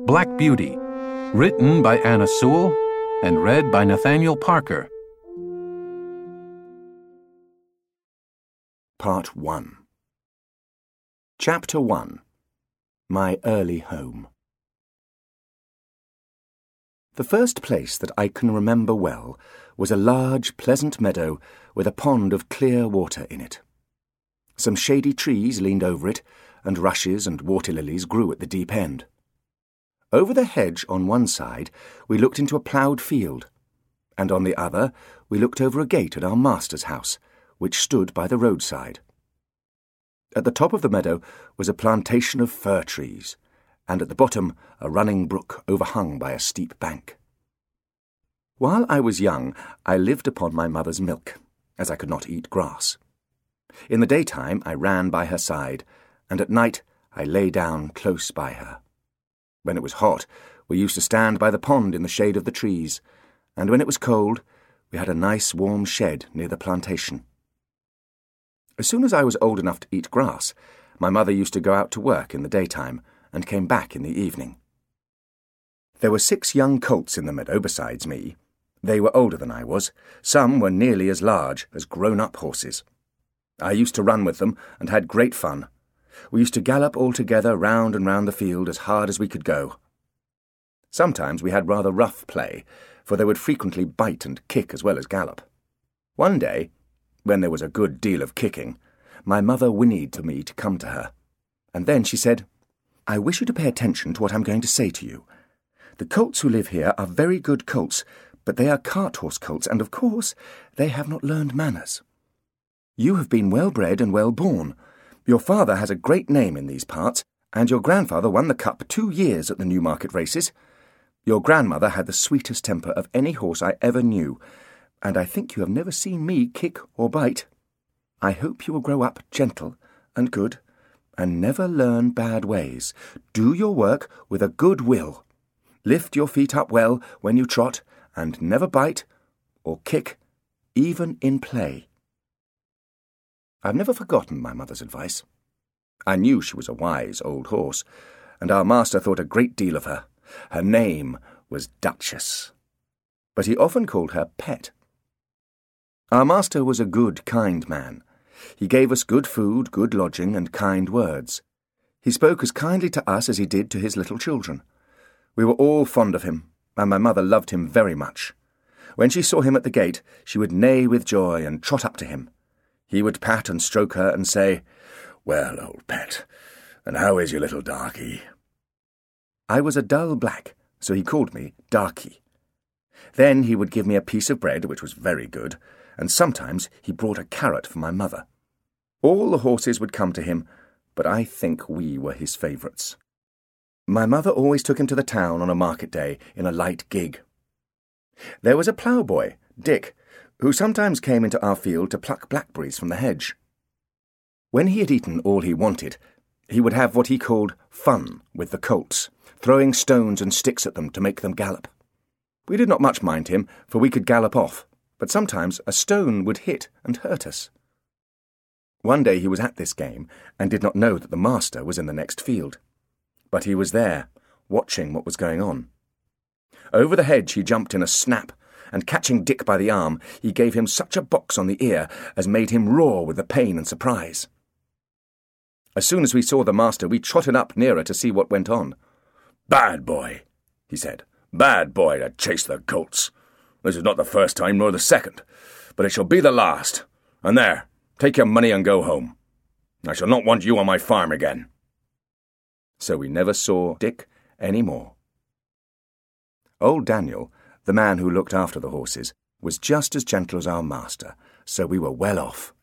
Black Beauty, written by Anna Sewell and read by Nathaniel Parker. Part 1. Chapter 1. My Early Home. The first place that I can remember well was a large, pleasant meadow with a pond of clear water in it. Some shady trees leaned over it, and rushes and water lilies grew at the deep end. Over the hedge on one side we looked into a ploughed field, and on the other we looked over a gate at our master's house, which stood by the roadside. At the top of the meadow was a plantation of fir trees, and at the bottom a running brook overhung by a steep bank. While I was young, I lived upon my mother's milk, as I could not eat grass. In the daytime I ran by her side, and at night I lay down close by her. When it was hot, we used to stand by the pond in the shade of the trees, and when it was cold, we had a nice warm shed near the plantation. As soon as I was old enough to eat grass, my mother used to go out to work in the daytime and came back in the evening. There were 6 young colts in the meadow besides me. They were older than I was. Some were nearly as large as grown-up horses. I used to run with them and had great fun. We used to gallop all together round and round the field as hard as we could go. Sometimes we had rather rough play, for they would frequently bite and kick as well as gallop. One day, when there was a good deal of kicking, my mother whinnied to me to come to her, and then she said, "I wish you to pay attention to what I'm going to say to you. The colts who live here are very good colts, but they are cart-horse colts, and of course they have not learned manners. You have been well bred and well born. Your father has a great name in these parts, and your grandfather won the cup 2 years at the Newmarket races. Your grandmother had the sweetest temper of any horse I ever knew, and I think you have never seen me kick or bite. I hope you will grow up gentle and good, and never learn bad ways. Do your work with a good will. Lift your feet up well when you trot, and never bite or kick, even in play." I've never forgotten my mother's advice. I knew she was a wise old horse, and our master thought a great deal of her. Her name was Duchess, but he often called her Pet. Our master was a good, kind man. He gave us good food, good lodging, and kind words. He spoke as kindly to us as he did to his little children. We were all fond of him, and my mother loved him very much. When she saw him at the gate, she would neigh with joy and trot up to him. He would pat and stroke her and say, "Well, old Pet, and how is your little darky?" I was a dull black, so he called me Darky. Then he would give me a piece of bread, which was very good, and sometimes he brought a carrot for my mother. All the horses would come to him, but I think we were his favourites. My mother always took him to the town on a market day in a light gig. There was a ploughboy, Dick, who sometimes came into our field to pluck blackberries from the hedge. When he had eaten all he wanted, he would have what he called fun with the colts, throwing stones and sticks at them to make them gallop. We did not much mind him, for we could gallop off, but sometimes a stone would hit and hurt us. One day he was at this game, and did not know that the master was in the next field. But he was there, watching what was going on. Over the hedge he jumped in a snap, and catching Dick by the arm, he gave him such a box on the ear as made him roar with the pain and surprise. As soon as we saw the master, we trotted up nearer to see what went on. "Bad boy," he said. "Bad boy to chase the colts. This is not the first time nor the second, but it shall be the last. And there, take your money and go home. I shall not want you on my farm again." So we never saw Dick any more. Old Daniel, the man who looked after the horses, was just as gentle as our master, so we were well off.